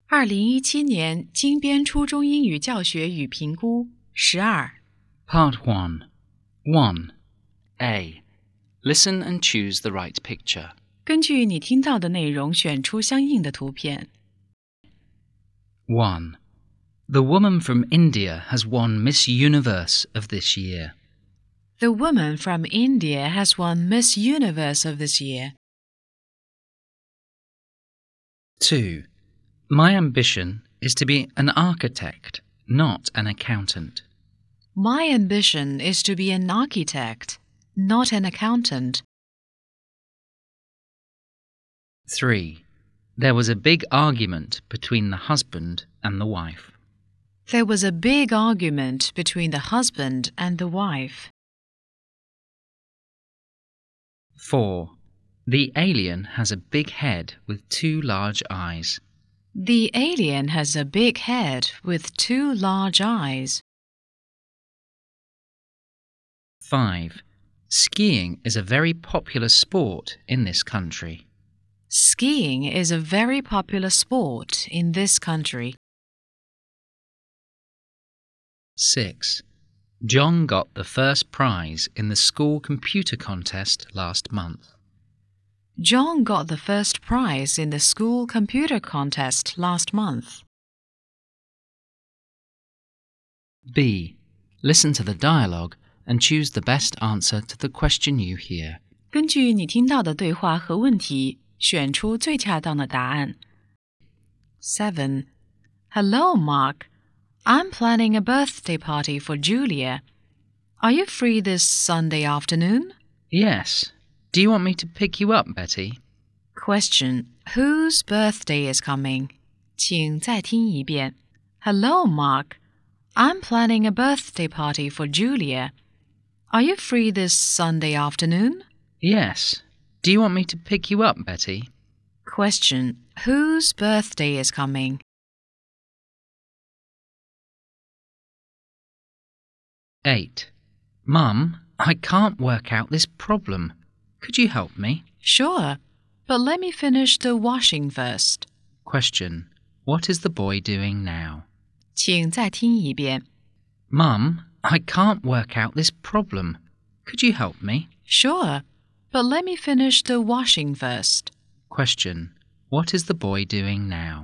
2017年京边初中英语教学与评估12 Part 1. 1. A. Listen and choose the right picture. 根据你听到的内容选出相应的图片。 1. The woman from India has won Miss Universe of this year. The woman from India has won Miss Universe of this year. 2. My ambition is to be an architect, not an accountant. My ambition is to be an architect, not an accountant. 3. There was a big argument between the husband and the wife. There was a big argument between the husband and the wife. 4. The alien has a big head with two large eyes. The alien has a big head with two large eyes. 5. Skiing is a very popular sport in this country. Skiing is a very popular sport in this country. 6. John got the first prize in the school computer contest last month. John got the first prize in the school computer contest last month. B. Listen to the dialogue and choose the best answer to the question you hear. 根据你听到的对话和问题，选出最恰当的答案。7. Hello, Mark. I'm planning a birthday party for Julia. Are you free this Sunday afternoon? Yes. Do you want me to pick you up, Betty? Question. Whose birthday is coming? 请再听一遍。Hello, Mark. I'm planning a birthday party for Julia. Are you free this Sunday afternoon? Yes. Do you want me to pick you up, Betty? Question. Whose birthday is coming? 8. Mum, I can't work out this problem. Could you help me? Sure, but let me finish the washing first. Question. What is the boy doing now? 请再听一遍。 Mum, I can't work out this problem. Could you help me? Sure, but let me finish the washing first. Question. What is the boy doing now?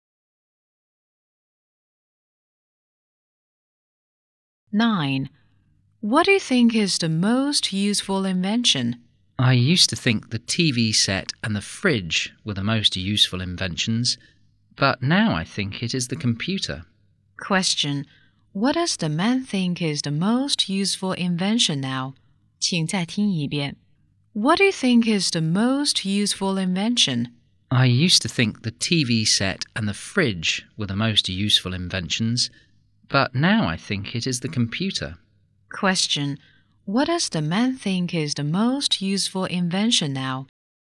9. What do you think is the most useful invention? I used to think the TV set and the fridge were the most useful inventions, but now I think it is the computer. Question. What does the man think is the most useful invention now? 请再听一遍。 What do you think is the most useful invention? I used to think the TV set and the fridge were the most useful inventions, but now I think it is the computer. Question. What does the man think is the most useful invention now?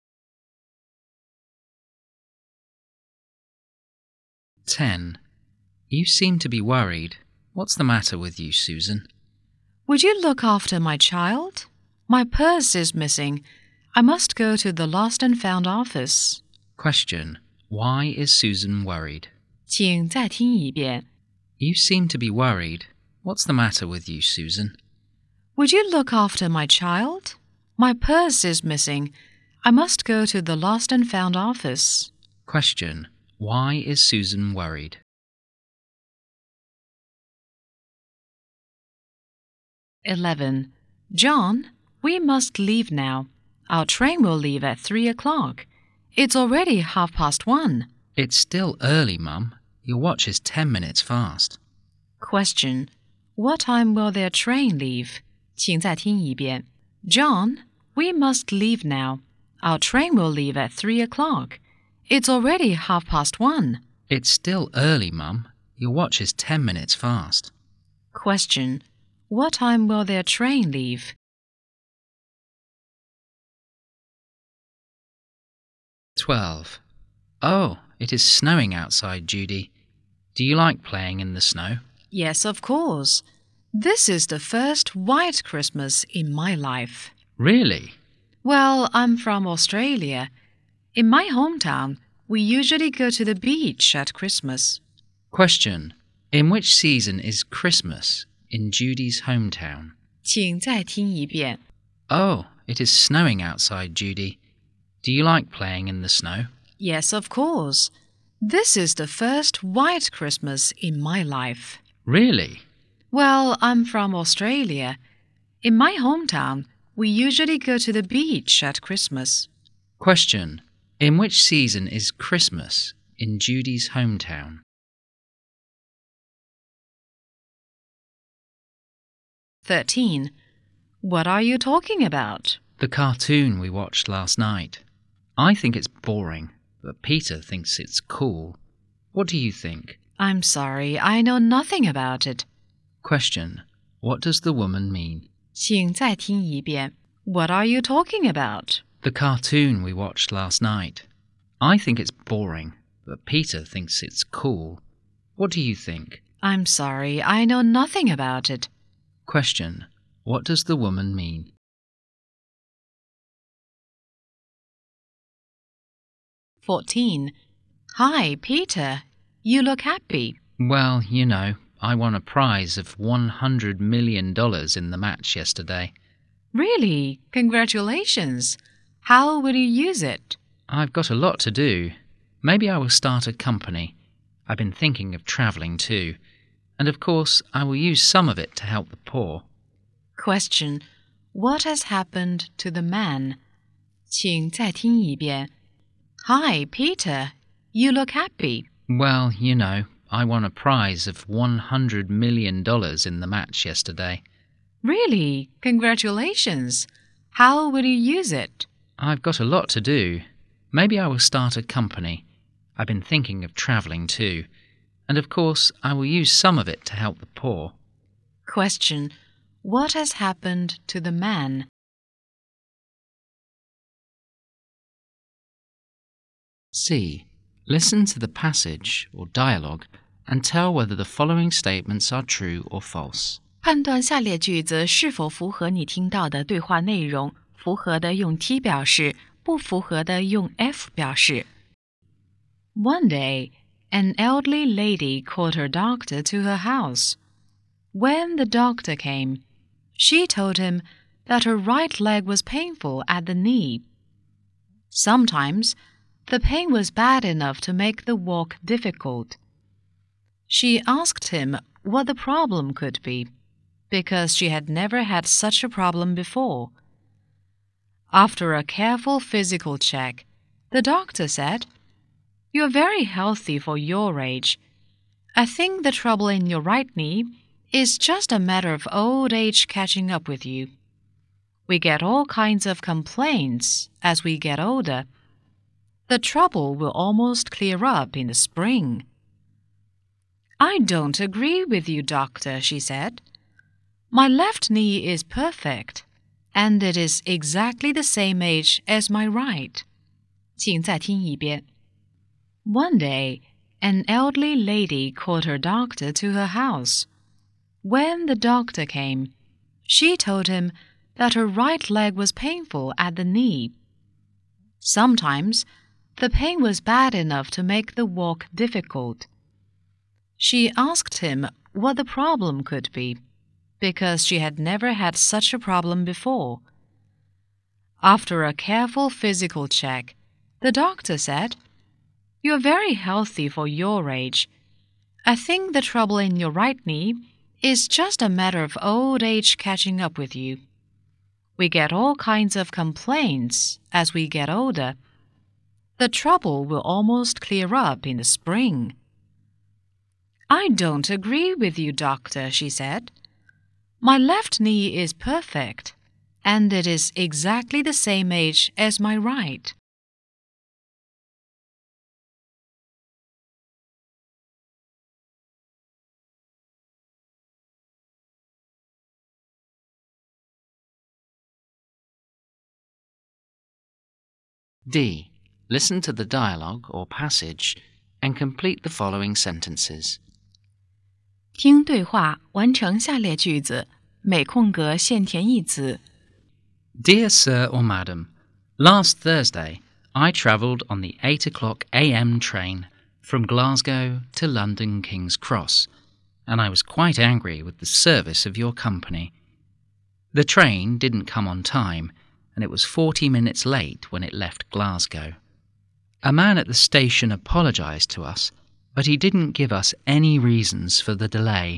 10. You seem to be worried. What's the matter with you, Susan? Would you look after my child? My purse is missing. I must go to the lost and found office. Question. Why is Susan worried? 请再听一遍。 You seem to be worried. What's the matter with you, Susan? Would you look after my child? My purse is missing. I must go to the lost and found office. Question. Why is Susan worried? 11. John, we must leave now. Our train will leave at 3 o'clock. It's already 1:30. It's still early, Mum. Your watch is 10 minutes fast. Question. What time will their train leave? 请再听一遍。 John, we must leave now. Our train will leave at 3 o'clock. It's already 1:30. It's still early, Mum. Your watch is 10 minutes fast. Question. What time will their train leave? 12. Oh, it is snowing outside, Judy. Do you like playing in the snow? Yes, of course. This is the first white Christmas in my life. Really? Well, I'm from Australia. In my hometown, we usually go to the beach at Christmas. Question. In which season is Christmas in Judy's hometown? 请再听一遍。 Oh, it is snowing outside, Judy. Do you like playing in the snow? Yes, of course. This is the first white Christmas in my life. Really? Well, I'm from Australia. In my hometown, we usually go to the beach at Christmas. Question. In which season is Christmas in Judy's hometown? 13. What are you talking about? The cartoon we watched last night. I think it's boring, but Peter thinks it's cool. What do you think? I'm sorry, I know nothing about it. Question. What does the woman mean? 请再听一遍. What are you talking about? The cartoon we watched last night. I think it's boring, but Peter thinks it's cool. What do you think? I'm sorry, I know nothing about it. Question. What does the woman mean? 14. Hi, Peter. You look happy. Well, you know, I won a prize of $100 million in the match yesterday. Really? Congratulations. How will you use it? I've got a lot to do. Maybe I will start a company. I've been thinking of travelling too. And of course, I will use some of it to help the poor. Question. What has happened to the man? 请再听一遍. Hi, Peter. You look happy. Well, you know, I won a prize of $100 million in the match yesterday. Really? Congratulations. How will you use it? I've got a lot to do. Maybe I will start a company. I've been thinking of travelling too. And of course, I will use some of it to help the poor. Question. What has happened to the man? C. Listen to the passage or dialogue and tell whether the following statements are true or false. 判断下列句子是否符合你听到的对话内容，符合的用 T 表示，不符合的用 F 表示。One day, an elderly lady called her doctor to her house. When the doctor came, she told him that her right leg was painful at the knee. Sometimes, the pain was bad enough to make the walk difficult. She asked him what the problem could be, because she had never had such a problem before. After a careful physical check, the doctor said, "You're very healthy for your age. I think the trouble in your right knee is just a matter of old age catching up with you. We get all kinds of complaints as we get older. The trouble will almost clear up in the spring." "I don't agree with you, doctor," she said. "My left knee is perfect, and it is exactly the same age as my right." 请再听一遍. One day, an elderly lady called her doctor to her house. When the doctor came, she told him that her right leg was painful at the knee. Sometimes, the pain was bad enough to make the walk difficult. She asked him what the problem could be, because she had never had such a problem before. After a careful physical check, the doctor said, "You're very healthy for your age. I think the trouble in your right knee is just a matter of old age catching up with you. We get all kinds of complaints as we get older. The trouble will almost clear up in the spring." "I don't agree with you, doctor," she said. "My left knee is perfect, and it is exactly the same age as my right." D. Listen to the dialogue or passage and complete the following sentences. 听对话，完成下列句子，每空格现填一词。 Dear Sir or Madam, last Thursday I travelled on the 8 o'clock a.m. train from Glasgow to London King's Cross, and I was quite angry with the service of your company. The train didn't come on time, and it was 40 minutes late when it left Glasgow. A man at the station apologised to us, but he didn't give us any reasons for the delay.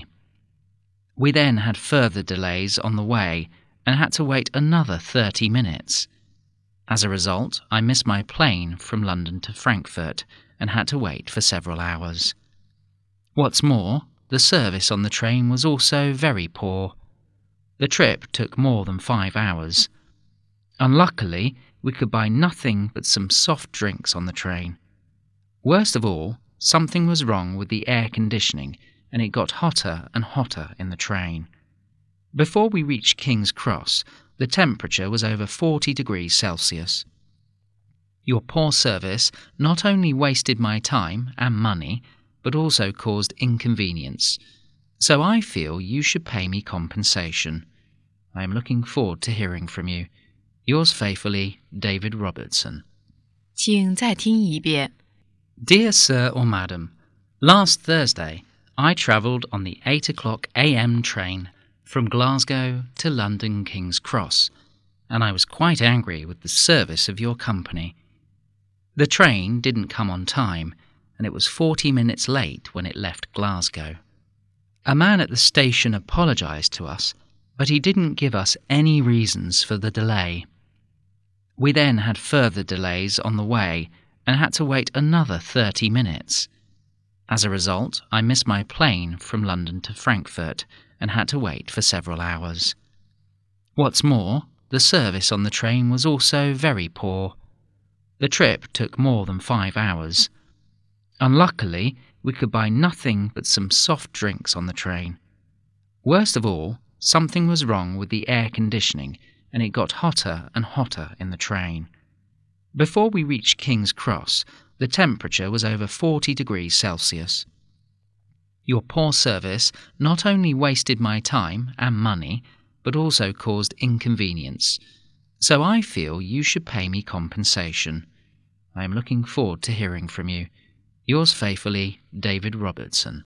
We then had further delays on the way and had to wait another 30 minutes. As a result, I missed my plane from London to Frankfurt and had to wait for several hours. What's more, the service on the train was also very poor. The trip took more than 5 hours. Unluckily, we could buy nothing but some soft drinks on the train. Worst of all, something was wrong with the air conditioning, and it got hotter and hotter in the train. Before we reached King's Cross, the temperature was over 40 degrees Celsius. Your poor service not only wasted my time and money, but also caused inconvenience. So I feel you should pay me compensation. I am looking forward to hearing from you. Yours faithfully, David Robertson. 请再听一遍. Dear Sir or Madam, last Thursday I travelled on the 8 o'clock a.m. train from Glasgow to London King's Cross, and I was quite angry with the service of your company. The train didn't come on time, and it was 40 minutes late when it left Glasgow. A man at the station apologised to us, but he didn't give us any reasons for the delay. We then had further delays on the way and had to wait another 30 minutes. As a result, I missed my plane from London to Frankfurt and had to wait for several hours. What's more, the service on the train was also very poor. The trip took more than 5 hours. Unluckily, we could buy nothing but some soft drinks on the train. Worst of all, something was wrong with the air conditioning, and it got hotter and hotter in the train. Before we reached King's Cross, the temperature was over 40 degrees Celsius. Your poor service not only wasted my time and money, but also caused inconvenience. So I feel you should pay me compensation. I am looking forward to hearing from you. Yours faithfully, David Robertson.